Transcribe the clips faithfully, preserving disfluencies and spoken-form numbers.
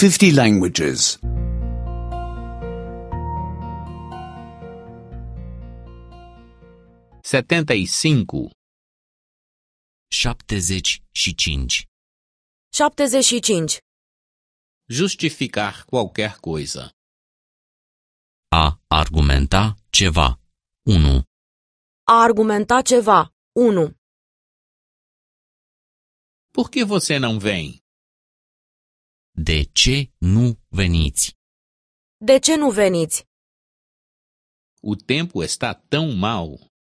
fifty languages. setenta e cinco. șaptezeci și cinci. șaptezeci și cinci. Justificar qualquer coisa. A argumenta ceva. unu. A argumenta ceva. unu. Por que você não vem? De ce nu veniți? De ce nu veniți? O tempo está tão mau.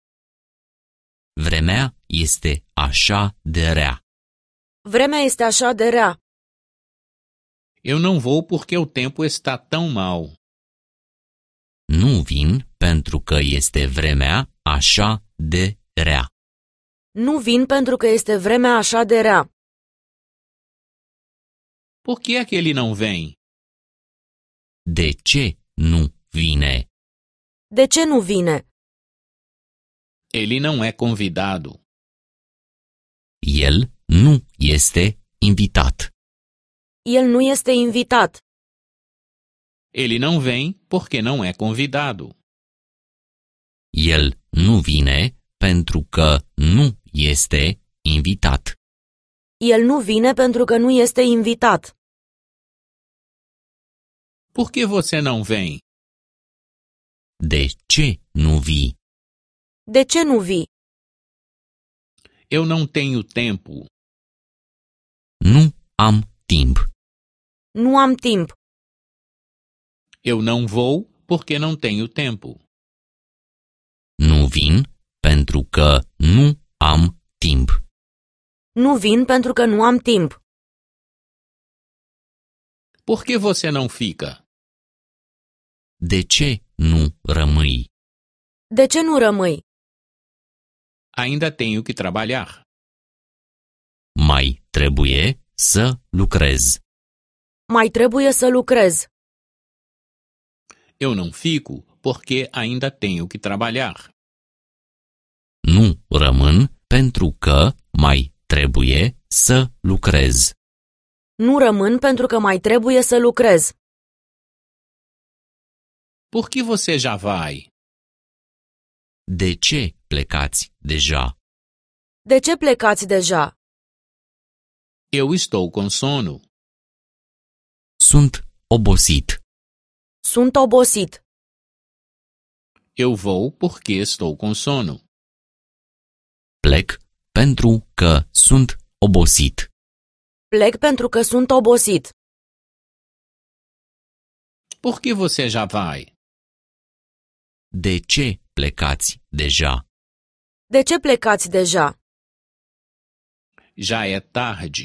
Vremea este așa de rea. Vremea este așa de rea. Eu não vou porque o tempo está tão mau. Nu vin pentru că este vremea așa de rea. Nu vin pentru că este vremea așa de rea. Por que é que ele não vem? De ce nu vine? De ce nu vine? Ele não é convidado. El nu este invitat. El nu este invitat. Ele não vem porque não é convidado. El nu vine pentru că nu este invitat. El nu vine pentru că nu este invitat. Por que você não vem? De ce nu vii? De ce nu vii? Eu não tenho tempo. Nu am timp. Nu am timp. Eu não vou porque não tenho tempo. Nu vin pentru că nu am timp. Nu vin pentru că nu am timp. Por que você não fica? De ce nu rămâi? De ce nu rămâi? Ainda tenho que trabalhar. Mai trebuie să lucrez. Mai trebuie să lucrez. Eu não fico porque ainda tenho que trabalhar. Nu rămân pentru că mai trebuie să lucrez. Nu rămân pentru că mai trebuie să lucrez. Por que você já vai? De ce plecați deja? De ce plecați deja? Eu estou com sono. Sunt obosit. Sunt obosit. Eu vou porque estou com sono. Plec pentru că sunt obosit. Plec pentru că sunt obosit. Por que você já vai? De ce plecați deja? De ce plecați deja? Já é tarde.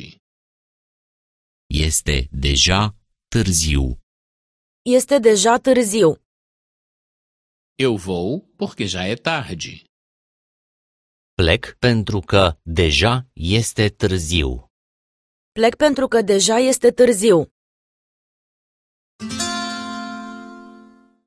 Este deja târziu. Este deja târziu. Eu vou porque já é tarde. Plec pentru că deja este târziu. Plec pentru că deja este târziu.